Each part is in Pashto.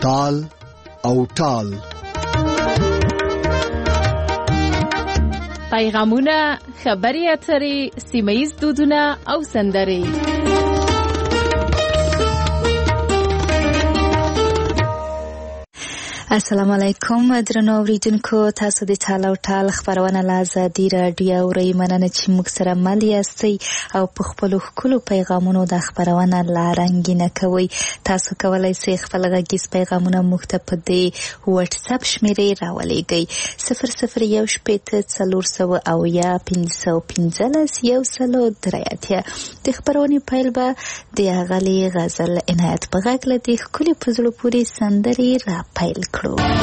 تال او ټال. پیغامونه، خبري اترې، سیمه‌ییز دودونه او سندرې. السلام علیکم درنو اوریدونکو، تاسو د ټال او ټال خبرونه له ازادي راډیو اورئ. مننه چې موږ سره مل یاستئ او په خپلو ښکلو پیغامونو د خبرونه لا رنګینه کوئ. تاسو کولی شئ خپل غږیز پیغامونه موږ ته په دې واتس اپ شمېرې راولېږئ 001404051515 د خبرونې پیل به د اغلې غزل عنایت په غږ له دې ښکلې په زړه پورې سندرې را پیل کړو.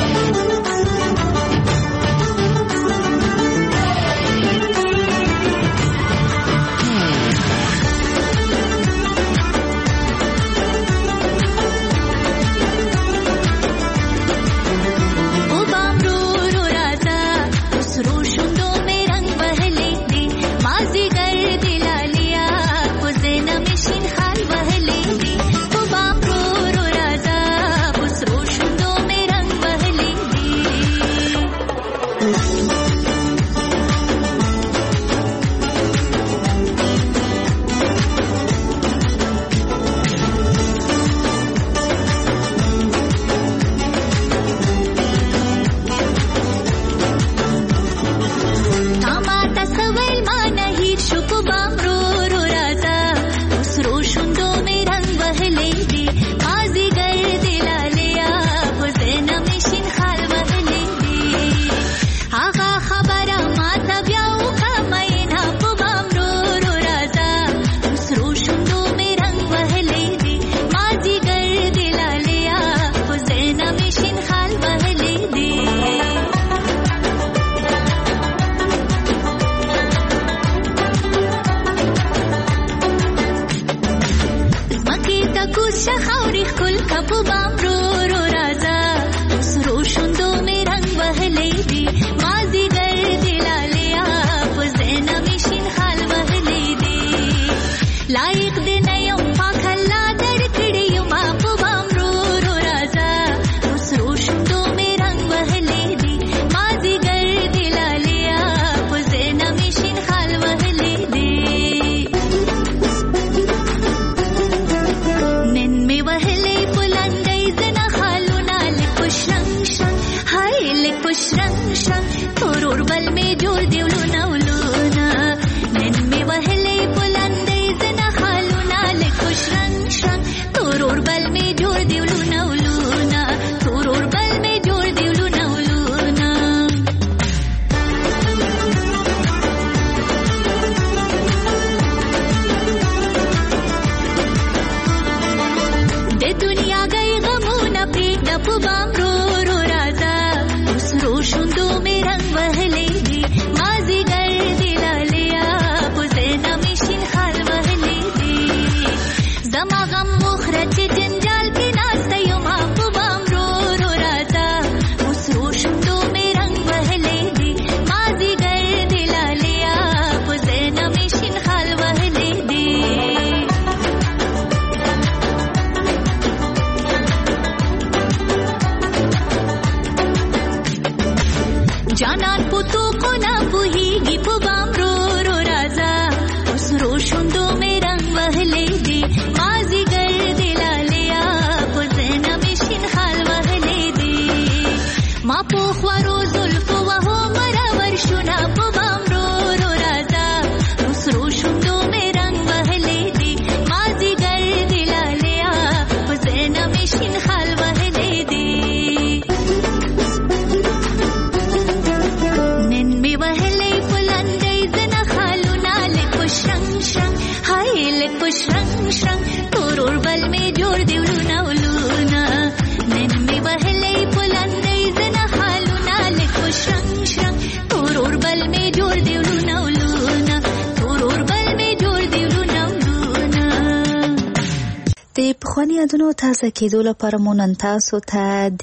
پخوانی یادونو تازه کېدو لپاره مو نن تاسو ته د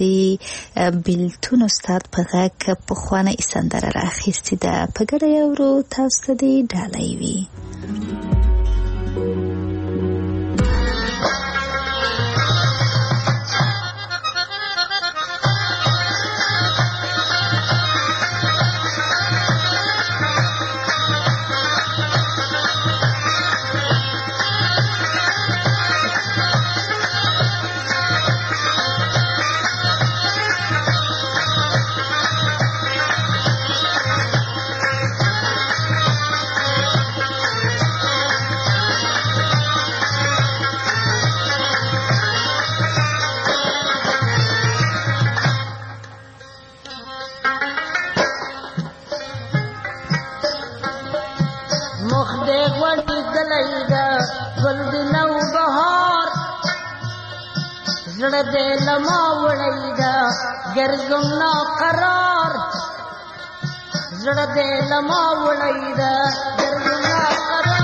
بیلتون استاد په غږ پخوانۍ سندره راخیستې ده. په ګډه یې اورو، تاسو ته دې ډالۍ وي. زړه دې لما وړی دا ګرځم ناقرار زړه دې لما وړی دا ګرځم ناقرار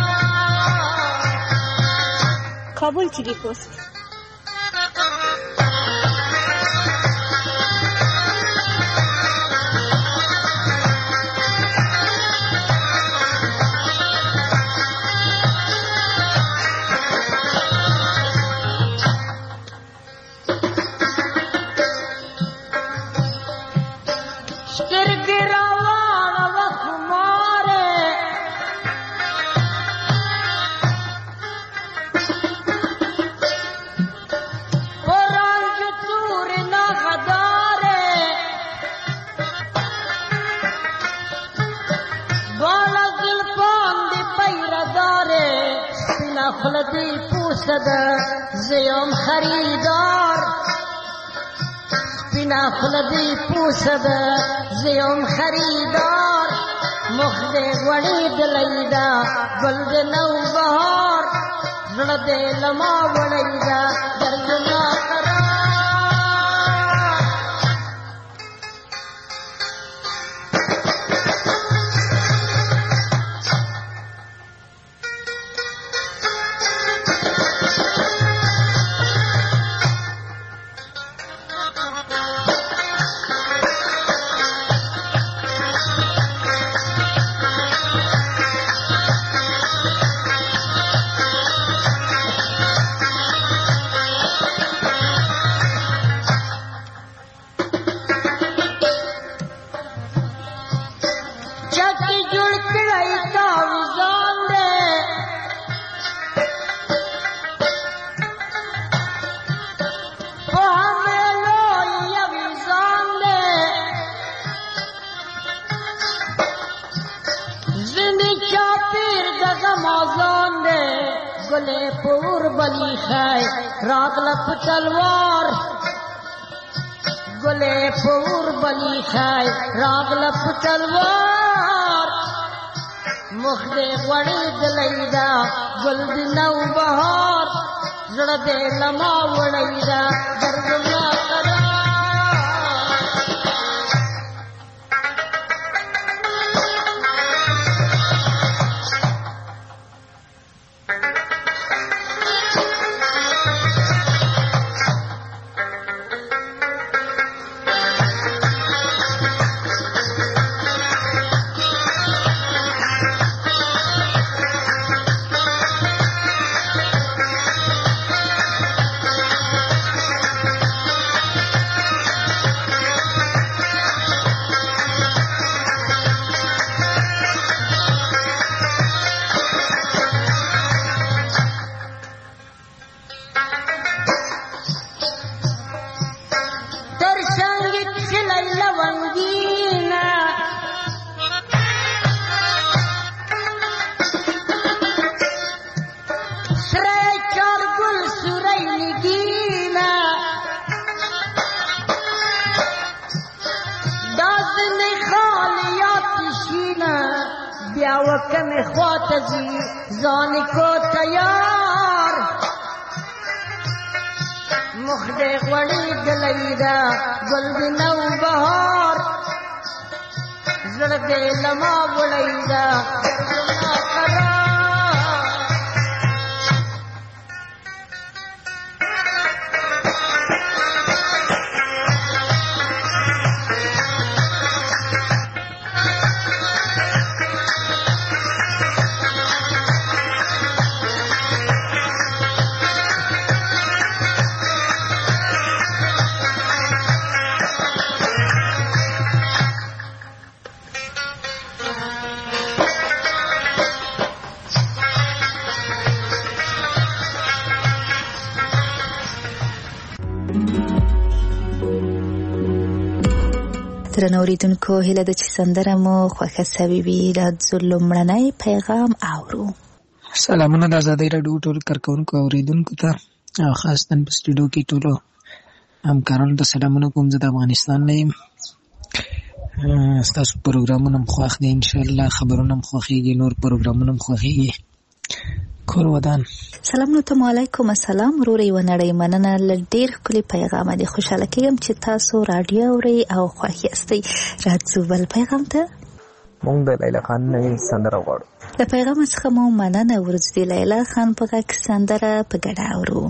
کابل ټي پوسټ خلدی پوسد زیم خریدار بنا خلدی پوسد زیم خریدار مخد وڑی دلیدا گلد نو بہار زڑد لما وڑیدا درد نا قرار گلے پور بلی خای راغلپ تلوار گلے پور بلی خای راغلپ تلوار مخد وڑی دلیدا گل نو بہار زڑد لما وڑیدا درد نا قرار وکن خواتزی زانی کو تیار مخد غوڑی دلیدا گلد نو بہار زرد لما وڑیدا گرنا قرار درنو اوریدونکو هیله ده چې سندره مو خوښه سوې وي. راځو لومړنی پیغام اورو. سلامونه د ازادۍ راډیو ټولو کارکوونکو اوریدونکو ته او خاصتاً په سټوډیو کې ټولو همکارانو ته سلامونه کوم. زه د افغانستان نه یم. ستاسو پروګرامونه هم خوښ دي، انشاءالله خبرونه هم خوښېږي، نور پروګرامونه هم خوښېږي. کور ودان سلام علیکم. السلام وروري ونړۍ مننه لډیر کلی پیغام دی. خوشاله کېږم چې تاسو رادیو اورئ او خوښ یاستئ. راځو بل پیغام ته. مونږ د لیلا خان نوې سندره غواړو. د پیغام څخه مو مننه ورځ دی. لیلا خان په غږ سندره په ګډه اورو.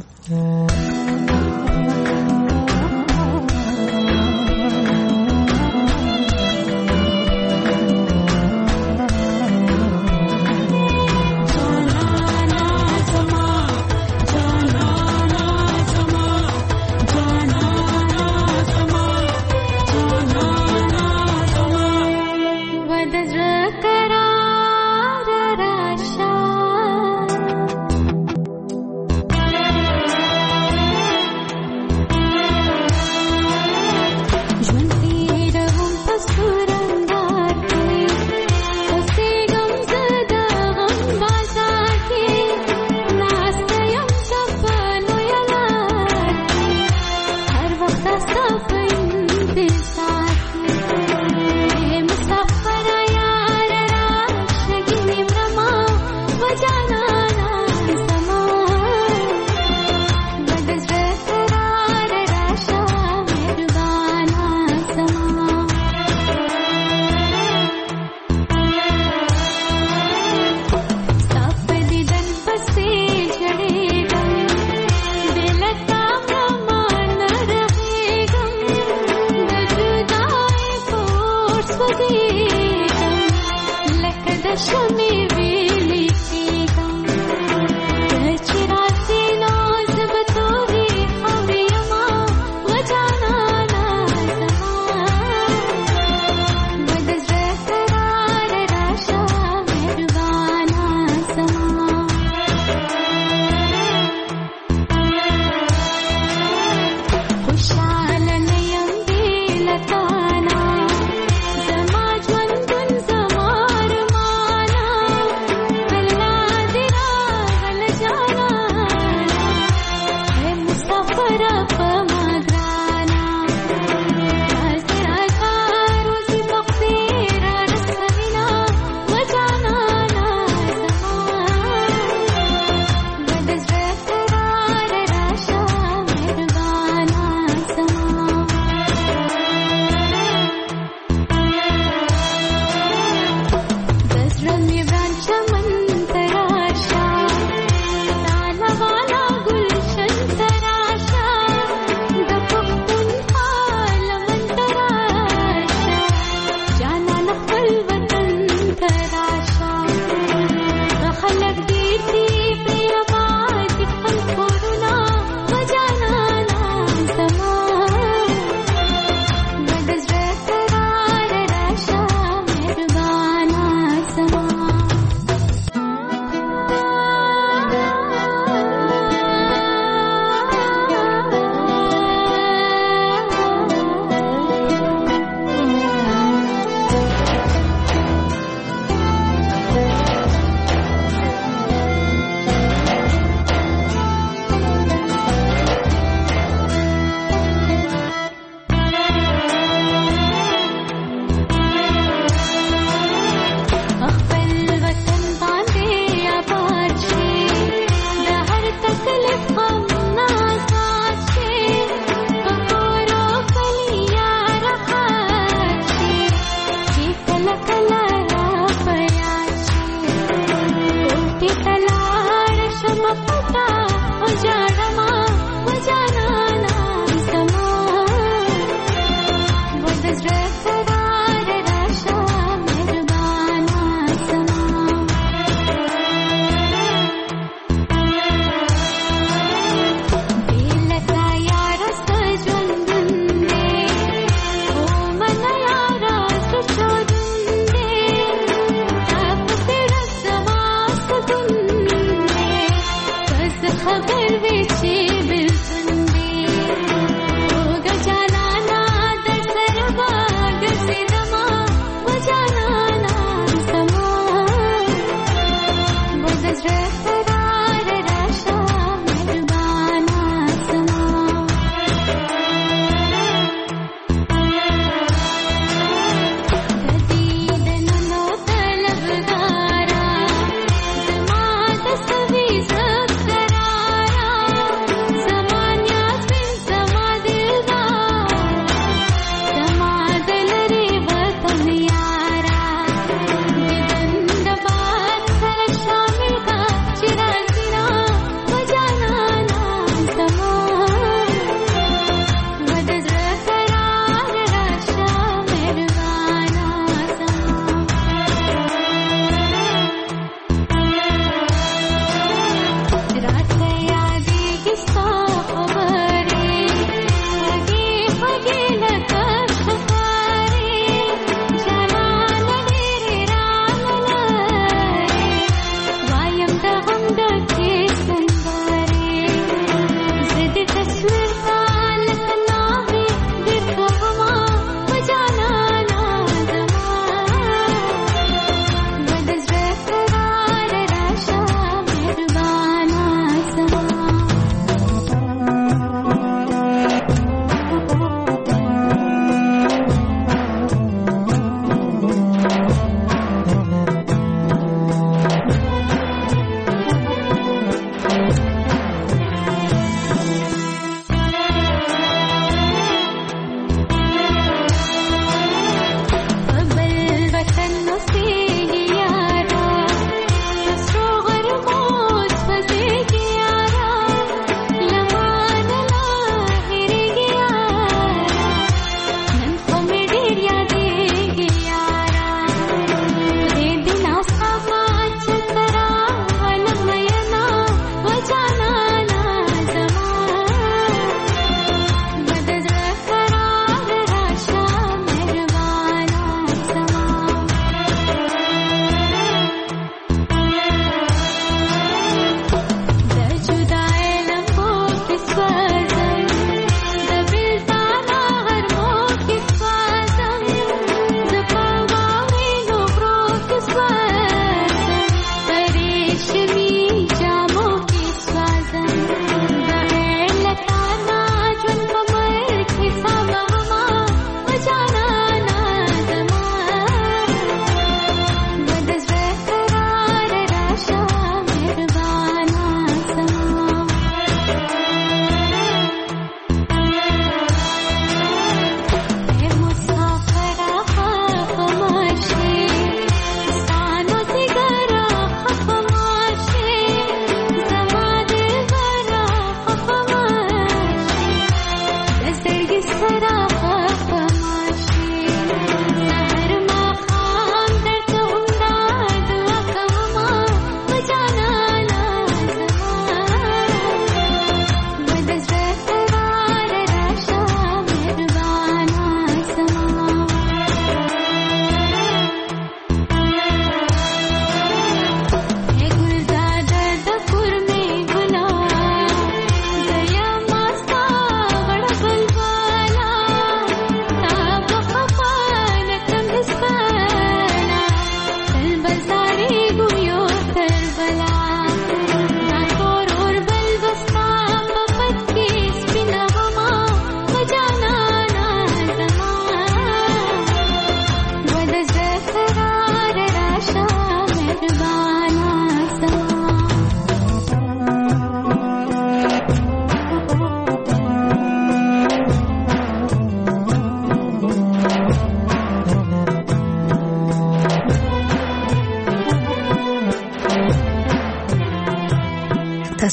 सभी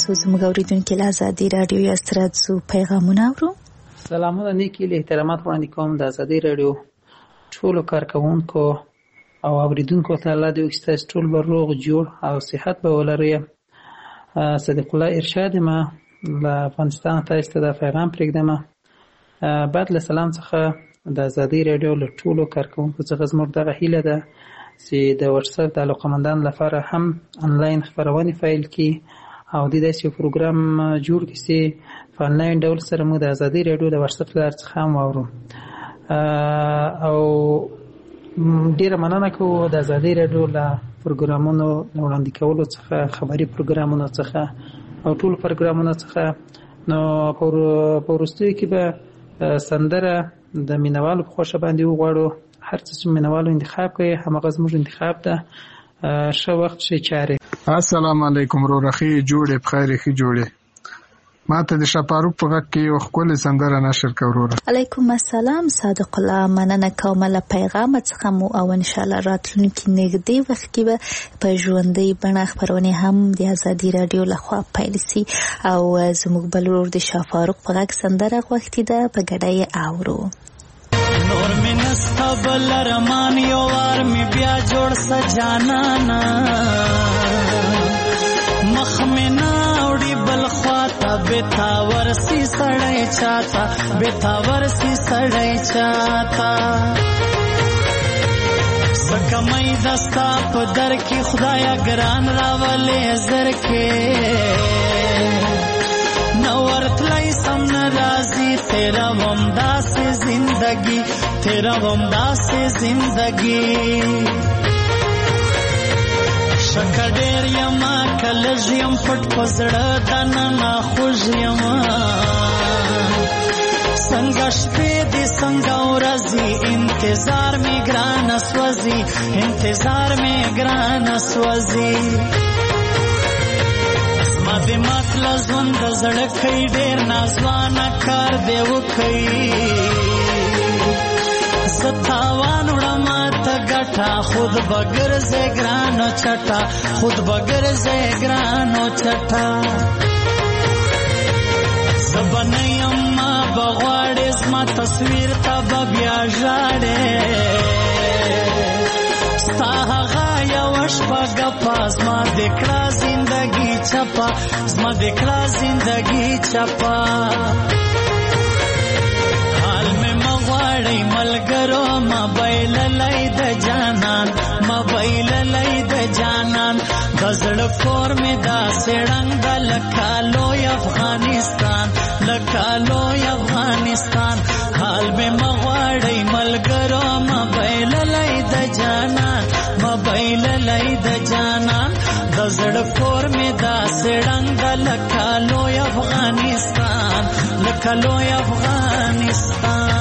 تاسو زموږ اوریدونکو له ازادي رادیو یا ستراتو پیغامونه اورو. سلامونه نیکی له احترامات وړاندې کوم د ازادي رادیو ټولو کارکوونکو او اوریدونکو ته الله دې وکړي چې ټول به روغ جوړ او صحت به ولرئ. صدیق الله ارشاد ما له افغانستان تاسو ته د پیغام پرېږدم. بعد له سلام څخه د ازادي رادیو له ټولو کارکوونکو څخه زموږ دغه هیله ده چې د واتساپ د علاقمندانو لپاره هم انلاین خپرونې پیل کړي او د داسې پروګرام جوړ کړي چې په انلاین ډول سره موږ د ازادي رادیو د واتساپ له لارې څخه هم واورو. او ډیره مننه کوو د ازادي رادیو له پروګرامونو وړاندې کولو څخه، خبري پروګرامونو څخه او ټول پروګرامونو څخه. نو په وروستیو کې به سندره د مینوالو په خوښه باندې وغواړو. هر څه چې مینوالو انتخاب کوي همغه زموږ انتخاب ده. ښه وخت ښې چارې. السلام علیکم ورور ښې جوړې بخیر ښې جوړې. ما ته د شپاروک په غږ کې یو ښکلې سندره نشر کړه وروره. علیکم السلام صادق الله، مننه کوم له پیغام څخه مو او ان شاء الله راتلونکي نږدې وخت کې به په ژوندۍ بڼه خبرونه هم د ازادي رادیو لخوا پیل شي او زموږ بل ورور د شپاروک په غږ سندره غوښتې ده، په ګډه یې اورو. نور می نستا بل رمان یو وار می بیا جوړ سجانانا مخ می ناوړي بل خواته بتاور سی سړی چاته بتاور سی سړی چاته سکمای دستا په در کې خدایا ګران راولې زر کې نورتلای سم نرازی تیرا ومدا سے زندگی تیرا ومدا سے زندگی شکډیر یما کلج یم پټ پزړه دنه خوږ یما څنګه شپې دې څنګه ورځي انتظار می ګران سوځي انتظار می ګران سوځي ماده مطلب ژوند زړه کوي ډېر نازوانه کار دی وکړي ستاوان وړم ته ګټه خود بغیر زګرانو چټا خود بغیر زګرانو چټا زبنیم ما بغواړې زما تصویر ته بیا ژاړې ستا هغه یو شپه ګپه زما دکړه زندګي چپا زما دکړه زندګي چپا حال مې مغواړی ملګرو موبایل لای د جانان موبایل لای د جانان غزړ کور مې دا سړنګ د لکالو افغانستان لکالو افغانستان حال مې مغواړی ملګرو موبایل لای د جانان موبایل لای د جانان غزړ کور مې دا سړنګ د لکالو افغانستان لکالو افغانستان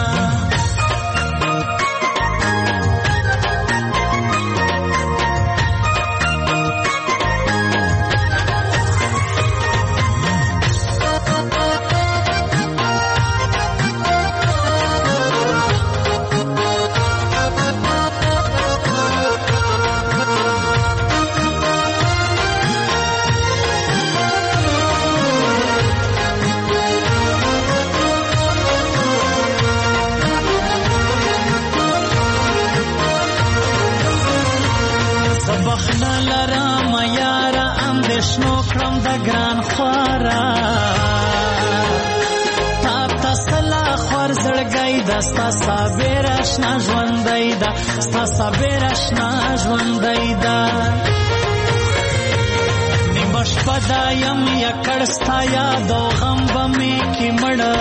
ګران خورا تا تسلا خور زړګی د ستا صابر آشنا ژوندۍ ده ستا صابر آشنا ژوندۍ ده نیمه شپه دا یم یکړ ستا یاد او غم به مې کې مړه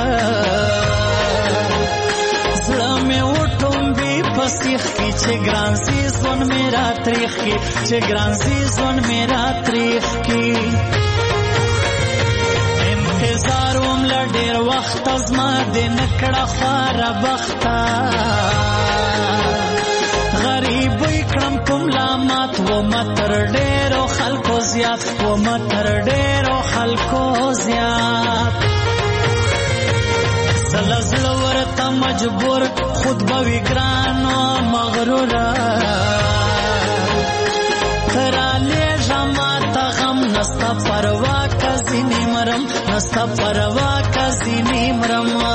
زړه مې وټومبي په سیخ کې چې ګران سي ژوند مې را تریخ کې چې ګران سي ژوند مې را تریخ کې انتظار وم له ډېر وخت زما د نکړه خواره بخته غریبۍ کړم په ملامت ومه تر ډېرو خلکو زیات ومه تر ډېرو خلکو زیات زله زړه ورته مجبور خود به وي ګرانو مغروره ته رالیږه ماته غم نسته پروا که ځینې نستا پروا کزینی مرما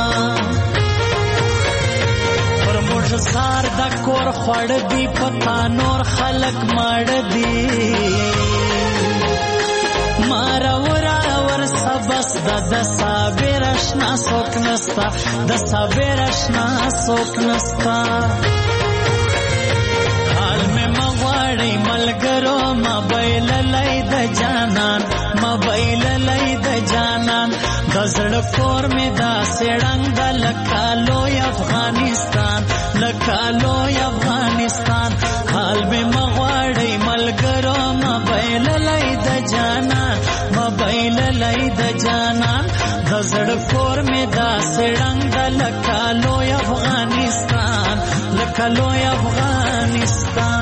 پر موږ سار د کور خوړ دی پتا نور خلق ماړ دی مارا ورا ور سبس د صابر اشنا سوک نستا د صابر اشنا سوک نستا حال میں مغواړی ملګرو موبایل لای د جانان موبایل لای د جانان د زړه کور می دا سړنګ د لکالو افغانستان لکالو افغانستان حال میں مغواړی ملګرو موبایل لای د جانان موبایل لای د جانان د زړه کور می دا سړنګ د لکالو افغانستان لکالو افغانستان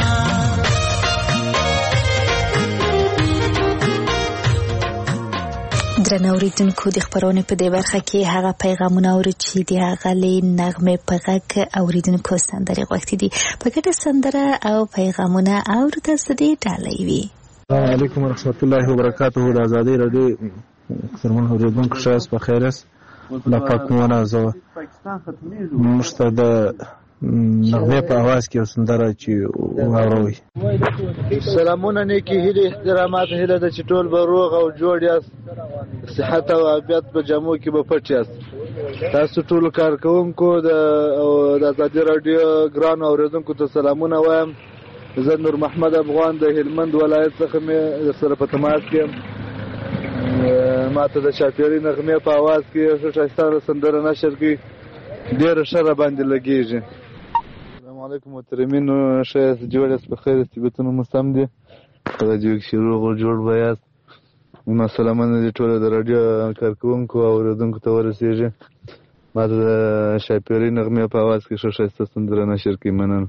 درنو اوریدونکو د خبرونې په دې برخه کې هغه پیغامونه اورو چې د هغې نغمې په غږ اوریدونکو سندرې غوښتي دي په ګډه سندره او پیغامونه اورو تاسو دې ډالۍ وي. السلام علیکم ورحمت الله وبرکاته. د ازادي رادیو سرمن اوریدونکو شاس په خیر است لا پاکونه زو مشته د نغمه په आवाज کې سندره چې واوروي. سلامونه نیکی هیله احترامات هیله د چټول بروغ او جوړ یاست صحت او عافیت په جامو کې به پټ یاست. تاسو ټول کارکونکو د ازادي رادیو ګران اوریدونکو ته سلامونه وایم. زه نور محمد افغان د هلمند ولایت څخه مې سره په تماس کې ماته د شاپيري نغمه په आवाज کې ښه سندره نشر کې ډېر شر باندې لګیږي. السلام علیکم محترمین شه جوړه په خیر استبتون مستم دي راځي چې روغ جوړ بیاست. نو سلامونه دي ټول د رادیو کارکونکو او اوریدونکو ته ورسیږي. ماته د شاپيري نغمه په आवाज کې ښه سندره نشر کې مننه.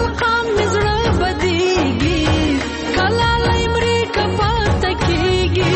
کلا لای مری کپات کیږي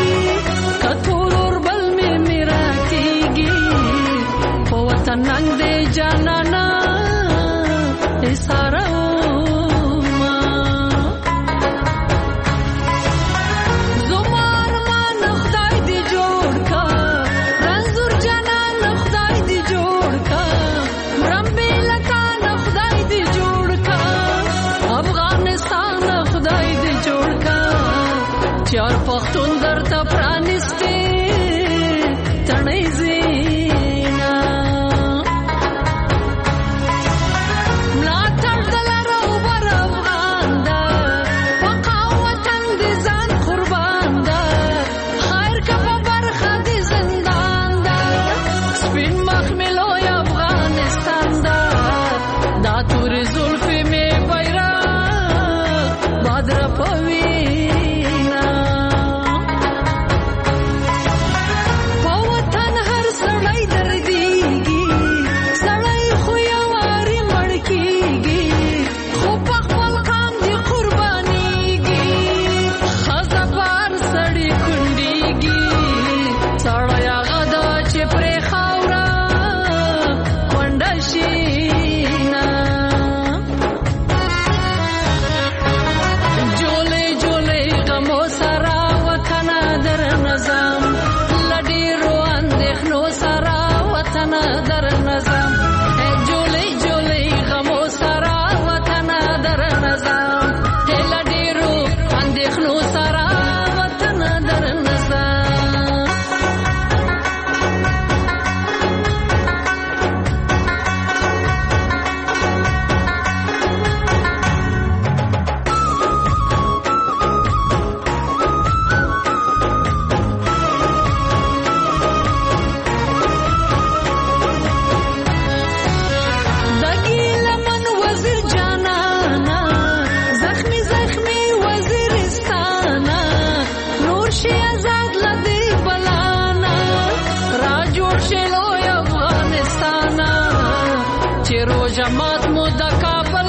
مو د کابل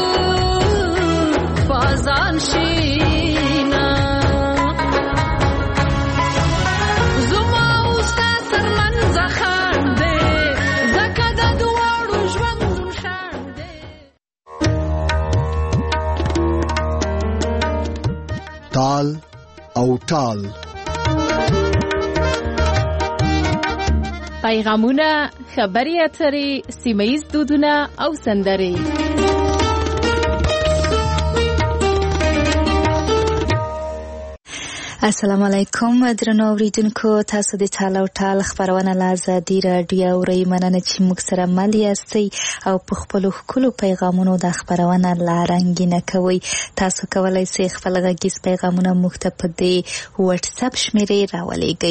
بازان شینا زما اوستا ترمنځ خان دی زکه د دواړو ژوند شان دی. تال او ټال پیغامونه، خبري اترې، سیمه‌ییز دودونه او سندرې. السلام علیکم درنو اوریدونکو، تاسو د ټال او ټال خبرونه له ازادي راډیو اورئ. مننه چې موږ سره مل یاستئ او په خپلو ښکلو پیغامونو د خبرونه لا رنګینه کوئ. تاسو کولی شئ خپل غږیز پیغامونه موږ ته په دې واتساپ شمېرې راولېږئ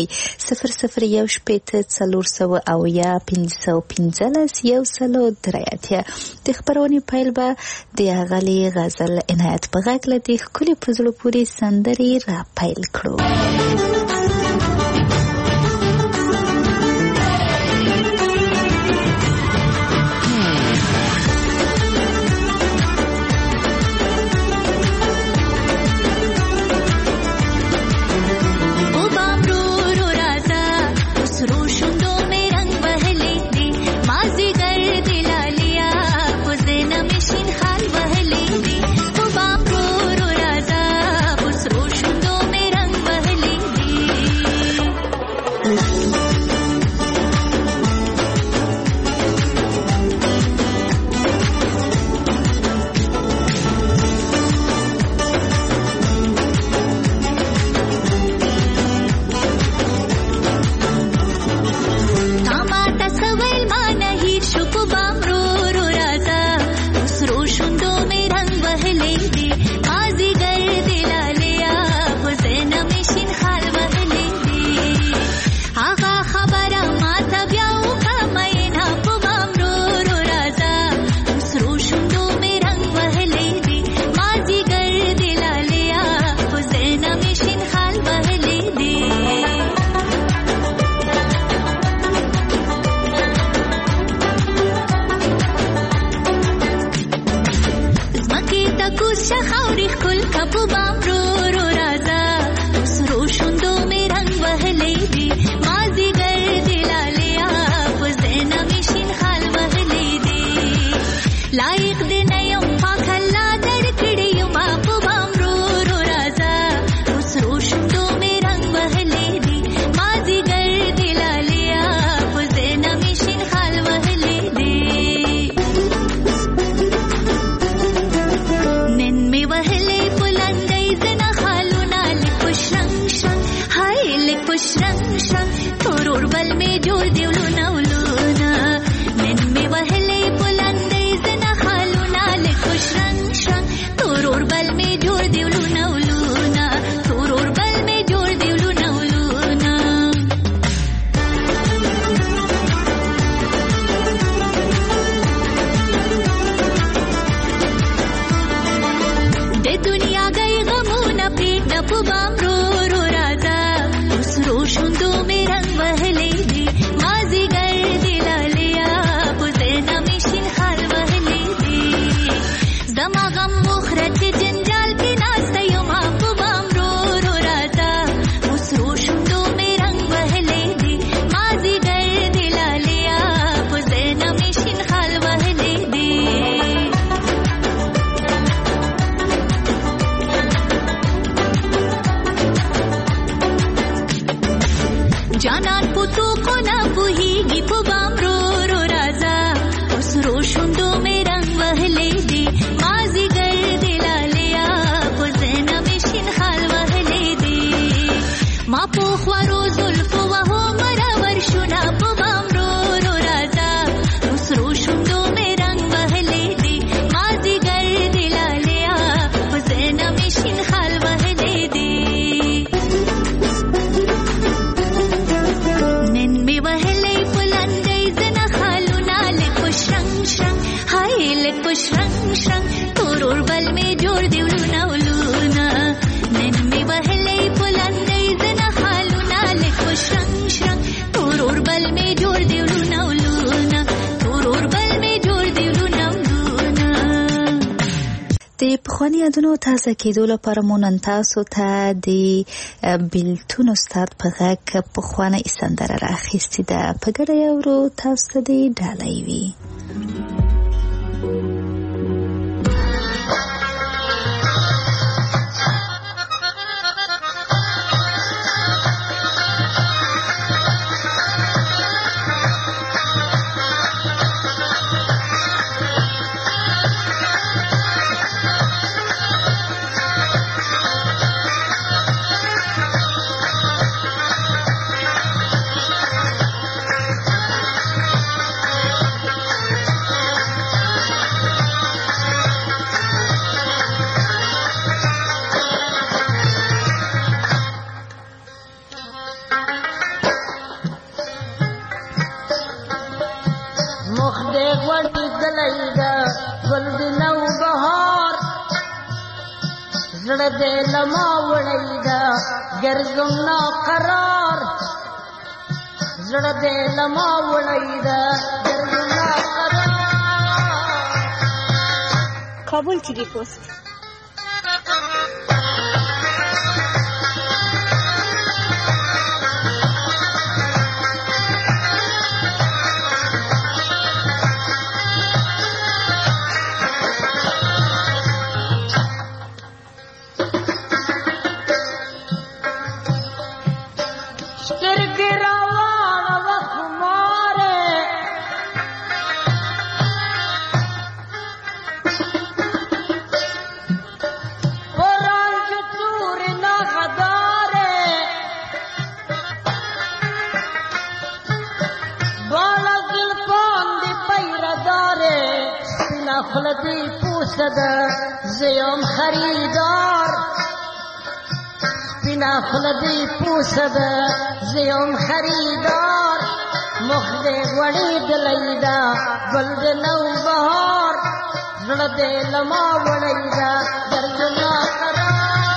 001470 د خبرونې پیل به د اغلې غزل عنایت په غږ له دې ښکلې په زړه پورې سندرې را پیل کړو. د پخواني یادونو تازه کېدو لپاره مو نن تاسو ته د بیلتون استاد په غږ پخوانۍ سندره راخیستې ده. په ګډه یې اورو، تاسو ته دې ډالۍ وي. زړه دې لما وړی دا ګرځم نا قرار، زړه دې لما وړی دا ګرځم نا قرار. کابل ټي وي پوسټ. خلدی پوسد زیم خریدار، بنا خلدی پوسد زیم خریدار. مخ دې وړې دلیدا ګل د نو بهار، زړه دې لما وړې دا درځنا قرار.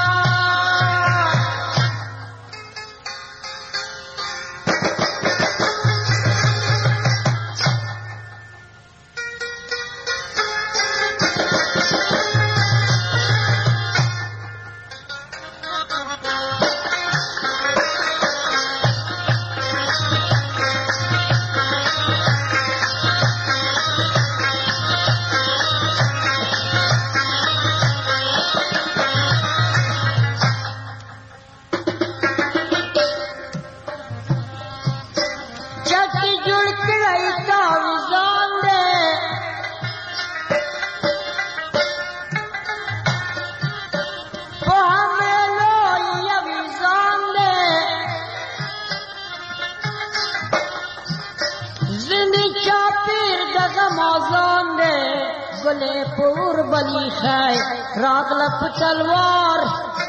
گلے پور بلی خای راغل پتلوار،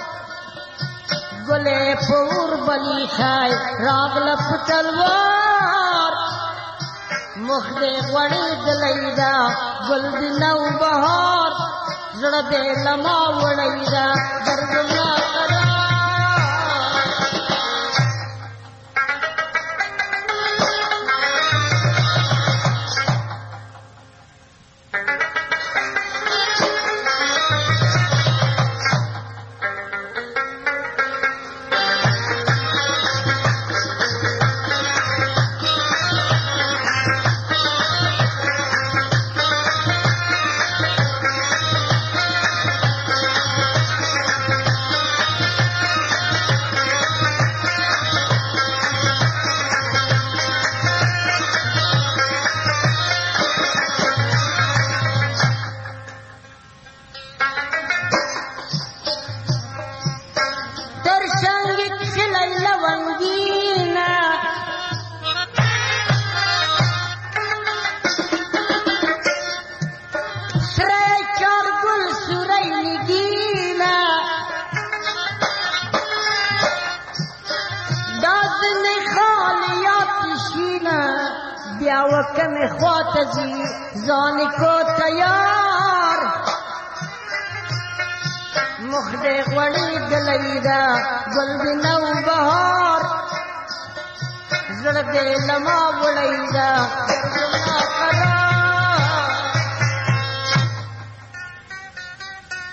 گلے پور بلی خای راغل پتلوار. مخ دې وړې دلیدا گل د نو بهار، زړه دې لما وړې دا درځنا قرار. وکم خواتزی زانی کو تیار، مخ دې غوړې دلیدا ګل د نو بهار، زړه دې لما وړې دا درځنا قرار.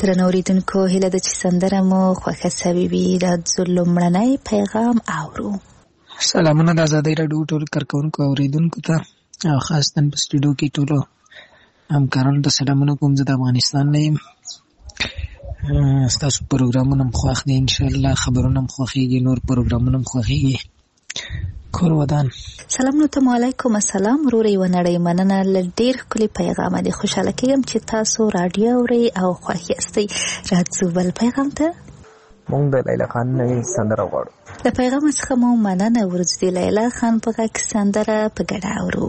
درنو اوریدونکو هیله ده چې سندره مو خوښه سوې وي. راځو لومړنی پیغام اورو. سلامونه د ازادۍ راډیو ټول کارکونکو او اوریدونکو ته او خاص نن په سټوډیو کې ټولو همکارانو ته سلامونه کوم. زه د افغانستان نه یم. ستاسو پروګرامونه هم خوښ دي، انشاءالله خبرونه هم خوښېږي، نور پروګرامونه هم خوښېږي. کور ودان. سلام علیکم. السلام ورور یو نړۍ مننه. له ډېر ښکلي پیغام دی. خوشحاله کېږم چې تاسو راډیو اورئ او خوښ یاستئ. راځو بل پیغام ته. مونږ د لیلا خان نوې سندره غواړو. له پیغام څخه مو مننه. ورځ د لیلا خان په غږ سندره په ګډه اورو.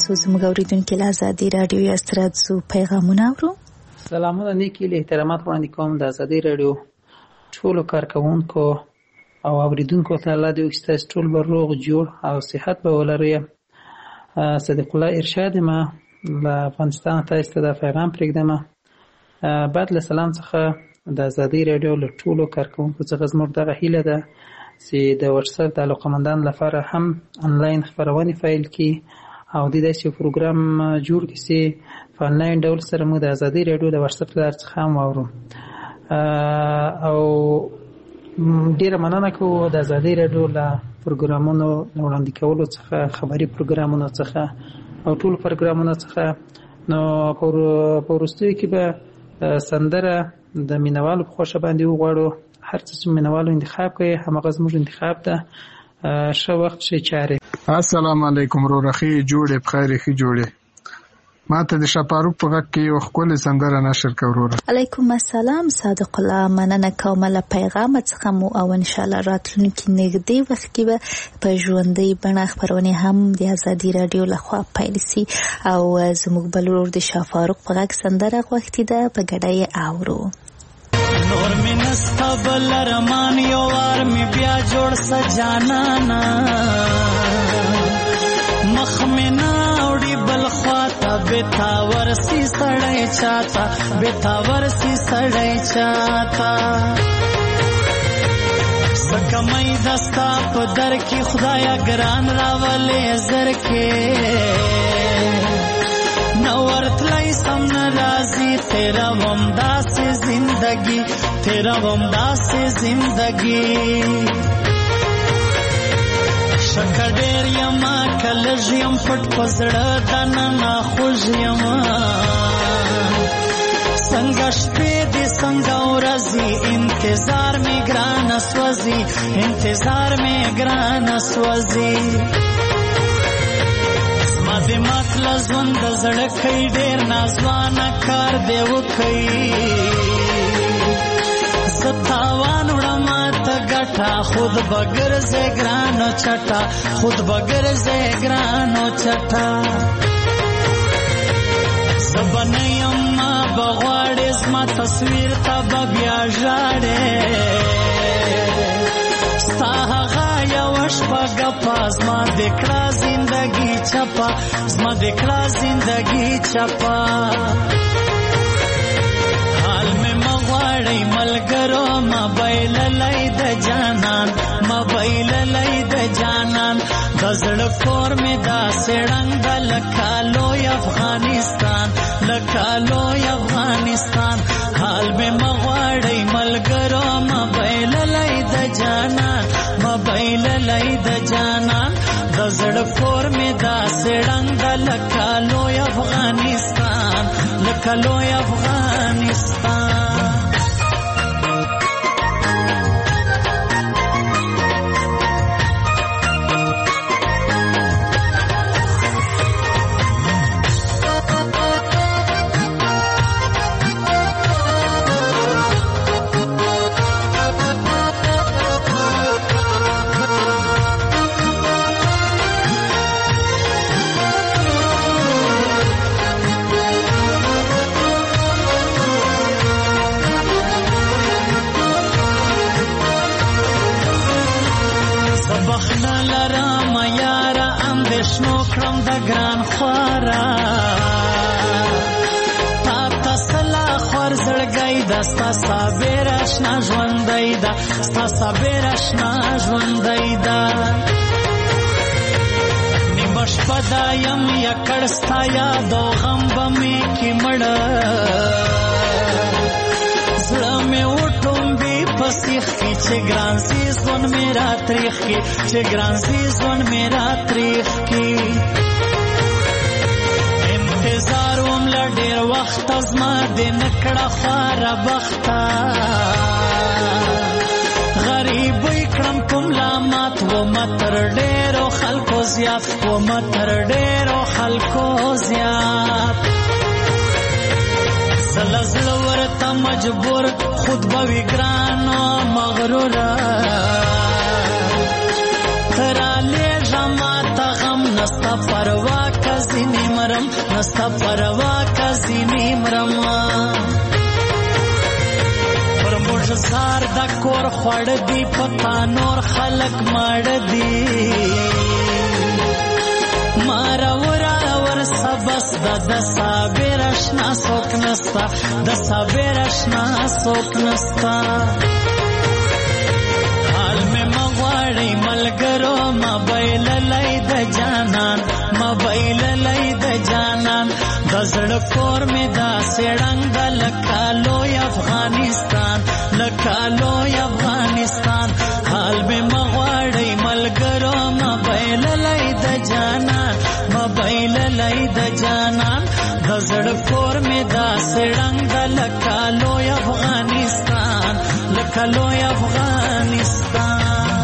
تاسو زموږ اوریدونکو له ازادي رادیو یا ستراتزو پیغامونه اورو. سلامونه نیکی له احترامات وړاندې کوم د ازادي رادیو ټولو کارکونکو او اوریدونکو ته الله دې وکړي چې ټول به روغ جوړ او صحت به ولري. صدیق الله ارشاد ما له افغانستان ته د پیغام پرېږدم. بعد له سلام څخه د ازادي رادیو له ټولو کارکونکو څخه زموږ دغه هیله ده چې د واتساپ د علاقمندانو لپاره هم انلاین خپرونې پیل کړي او د داسې پروګرام جوړ کړي چې په انلاین ډول سره موږ د ازادي رادیو د واتساپ له لارې څخه هم واورو. او ډیره مننه کوو د ازادي رادیو له پروګرامونو وړاندې کولو څخه، خبري پروګرامونو څخه او ټول پروګرامونو څخه. نو په وروستیو کې به سندره د مینوالو په خوښه باندې وغواړو. هر څه چې مینوالو انتخاب کوي همغه زموږ انتخاب ده. ښه وخت ښې چارې. السلام علیکم رورخي جوړې بخیر ښې جوړې. ما ته د شپاروک په غږ کې یو ښکلې سندره نشر کړه وروره. علیکم السلام صادق الله، مننه کوم له پیغام څخه مو او ان شاء الله راتلونکي نږدې وخت کې به په ژوندۍ بڼه خپرونې هم د ازادي رادیو لخوا پیل شي او زموږ بل ورور د شپاروک په غږ سندره غوښتې ده، په ګډه یې اورو. نور می نستا بل رمان یو وار می بیا جوړ سجانانا مخ می ناوړي بل خواته بتاور سی سړی چاته بتاور سی سړی چاته سکمای دستا په در کې خدایا ګران راولې زر کې نورتلای سم نرازی تیرا ومدا سے زندگی تیرا ومدا سے زندگی شکډیر یما کلژ یم پټ پزړه دنه خوږ یما څنګه شپې دې څنګه ورځي انتظار می ګران سوځي انتظار می ګران سوځي د مطلب ژوند د زړه کوي ډېر نازوانه کار دی وکوي زه تاوان وړم ته ګټه خود به ګرځې ګرانو چټه خود به ګرځې ګرانو چټه زه به نه یم ما به غواړې زما تصویر ته به بیا ژاړې ستا هغه یوه شپه ګپه زما د کړه زندګي چپا زما د کړه زندګي چپا حال مې مغواړی ملګرو موبایل لای د جانان موبایل لای د جانان د زړه کور مې داسې ړنګ ده لکه لوی افغانستان لکه لوی افغانستان حال مې مغواړی ملګرو موبایل لای د جانان موبایل لای د جانان د زړه کور مې داسې ړنګ ده لکه لوی افغانستان لکه لوی افغانستان. ستا صابر اشنا ژوندۍ ده ستا صابر اشنا ژوندۍ ده نیمه شپه دا یم یکړ ستا یاد او غم به مې کې مړه زړه مې وټومبي په سیخ کې چې ګران سي ژوند مې راتریخ کې چې ګران سي ژوند مې راتریخ کې انتظار وم له ډېر وخت زما د نکړه خواره بخته غریبۍ کړم کوم لامات ومه تر ډېرو خلکو زیات ومه تر ډېرو خلکو زیات زله زړه ورته مجبور خود به وي ګرانو مغروره ته رالېږه ماته غم نسته پروا که ځینې نستا پروا کزینی مرما پر موږ زار د کور خوړ دی پتا نور خلق مړ دی مارا ور سبس د صابر اشنا سوک نستا د صابر اشنا سوک نستا حال میں مغواړی ملګرو موبایل لای د جانان موبایل لای د جانان د زړه کور می دا سړنګ د لکالو افغانستان لکالو افغانستان حال میں مغواړی ملګرو موبایل لای د جانان موبایل لای د جانان د زړه کور می دا سړنګ د لکالو افغانستان لکالو افغانستان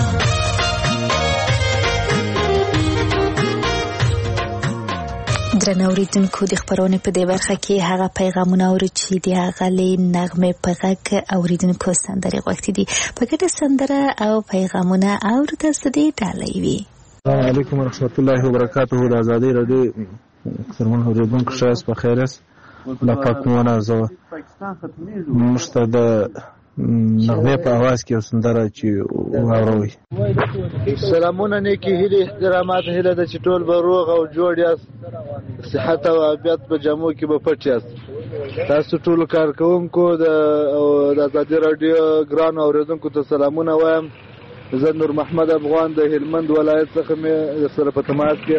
درنو اوریدونکو د خبرونې په دې برخه کې هغه پیغامونه اورو چې د هغه له نغمې په غږ اوریدونکو سندرې غوښتي دي په ګډه سندره او پیغامونه اورو تاسو دې ډالۍ وي. السلام علیکم ورحمت الله وبرکاته. د ازادي رادیو سرمن اوریدونکو شاس په خیر است لا پاکونه زو مشته د نغمه په आवाज کې سندره چې واوروي. سلامونه نیکی هیله احترامات هیله د چټول به روغ او جوړ یاست صحت او عافیت په جامو کې به پټ یاست. تاسو ټول کارکونکو د ازادي رادیو ګران اوریدونکو ته سلامونه وایم. زه نور محمد افغان د هلمند ولایت څخه مې سره په تماس کې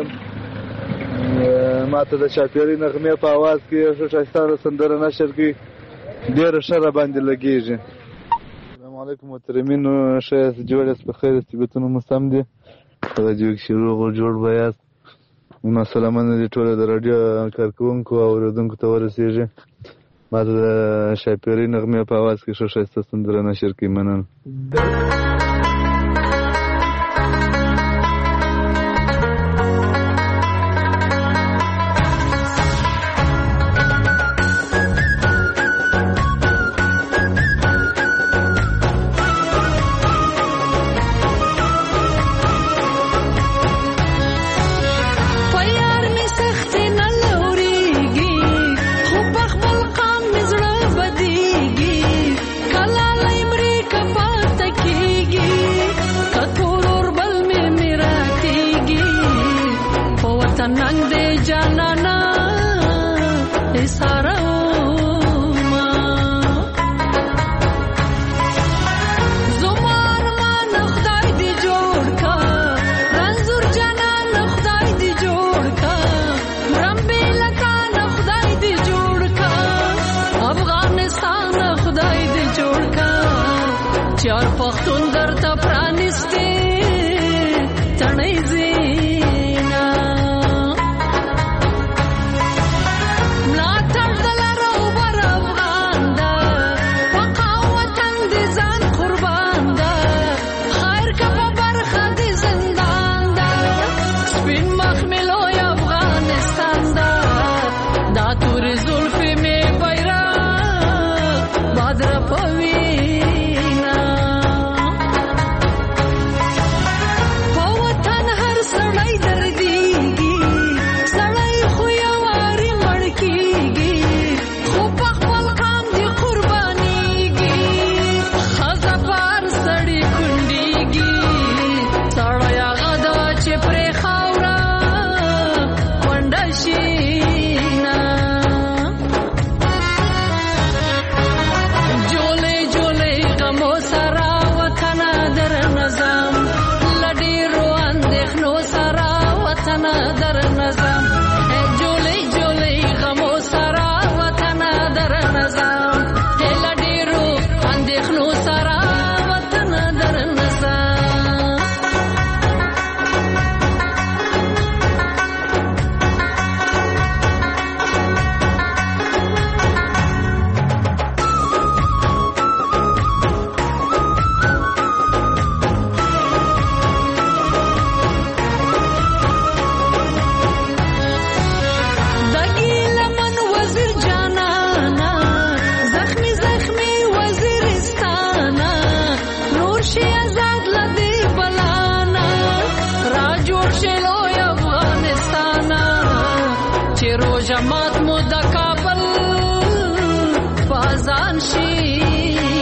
ماته د شاپيري نغمه په आवाज کې ښه سندره نشر کې ډېر ښه باندې لګیږي. السلام علیکم محترمین ښه جوړ یاست په خیر استبتون مستم دي په جو کې شروع جوړ بیاست نو سلامونه دي ټول د رادیو کارکونکو او اوریدونکو ته ورسیږي. ماته د شاپيري نغمه په आवाज کې ښه سندره نشر کې مننه. هیواد مو د کابل فازان شي